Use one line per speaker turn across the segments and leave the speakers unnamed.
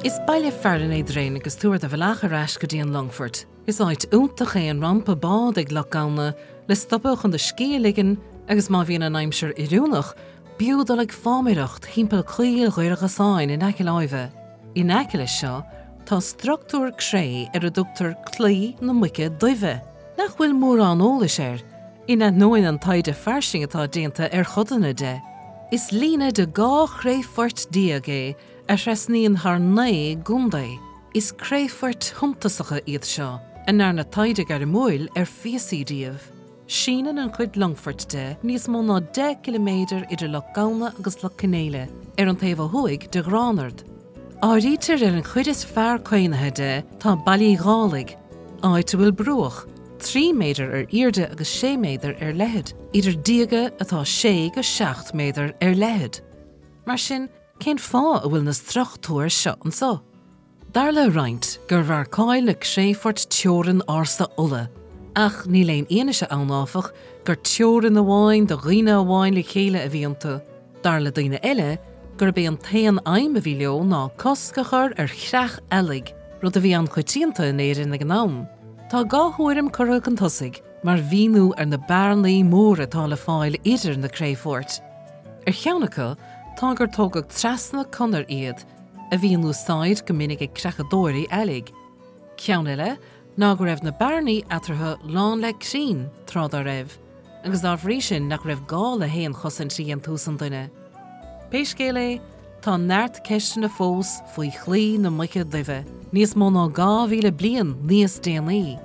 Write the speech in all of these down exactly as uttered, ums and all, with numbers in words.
Is baile fearan é drain agus túir a bhelaach arás go dtíon Longford. Is áit úntacha an rampa bád ag locána le stopach an de scé ligan agus má bhíon an aimseir iúnach biúdal ag fámireacht hímpel clíil ghuiirega sáin in eice láimhe. In eice seo, tá struchtúr cré ar a dúchtar clí na muice duimhe. Nach bhfuil mór an óla sér, ina nóin an taide farsing atá déanta ar chodanna de. Is lína de gá chréifort diagé a resníon haar nae gundai. Is chréifort humtasacha iad seo, an ar na taide gar móil ar fiasí díomh. Sínan an chuid Longford de níos mó ná de kilométer idir le Gauna agus le Canéile, ar an taobh thuig de Granard. Áirítar ar an chuid is fearr coinethe de tá bailí gálaigh, áit bhfuil brúach, trí méidir ar irde agus sé méidir ar lehead, idir diaga atá sé go seacht méidir ar lehead. Mar sin, cén fá a bhfuil na strachtúir seo an so. Dar le roinnt gur bhar cáil le Chréifort teoran arsa ulla, ach ní léon aanaise annáfach gur teoran na bháin do riine bháin le chéile a bhíonta. Dar le daoine eile gur bé an taon aim a bhí leo ná coscachar ar chreach elig, rud a bhí an chuitianta in éireann na gnám. Tá gáthúirim currach an tosaigh, mar bhíú ar na bearnaí mór atá le fáil idir na Chréifort. Ar cheannacha, tá gur tógad trasna conar iad, a bhíonú sáid go minic ag crechadóirí elig. Ceann eile, ná go raibh na bearnaí atartha lán le crín trád a raibh, agus dá bhrí sin nach raibh gá le héan chosan trí an túsan duine. Péiscéile, tá neart ceiste na fós faoi chlí na muice duimhe, níos mó ná gá bhíle bliain níos déanaí.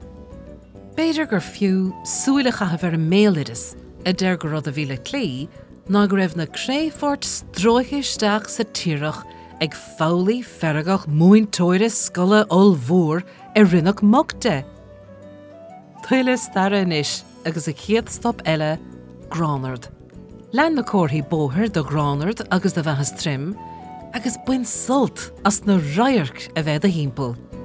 Beidir gur fiú súile chathah ar an mélidas, a deir go rud a bhíle clí, ná go raibh na Chréifort stróichisteach sa tíreach ag fálaí ferragach múin tóire scoile ol mhór ar rinneach mogte. Tuile starra inis agus a chéad stop eile, Granard. Lean na cóirthaí bóthir do Granard agus do bheithas trim, agus buin sult as na roiarc a bheith a hímpel.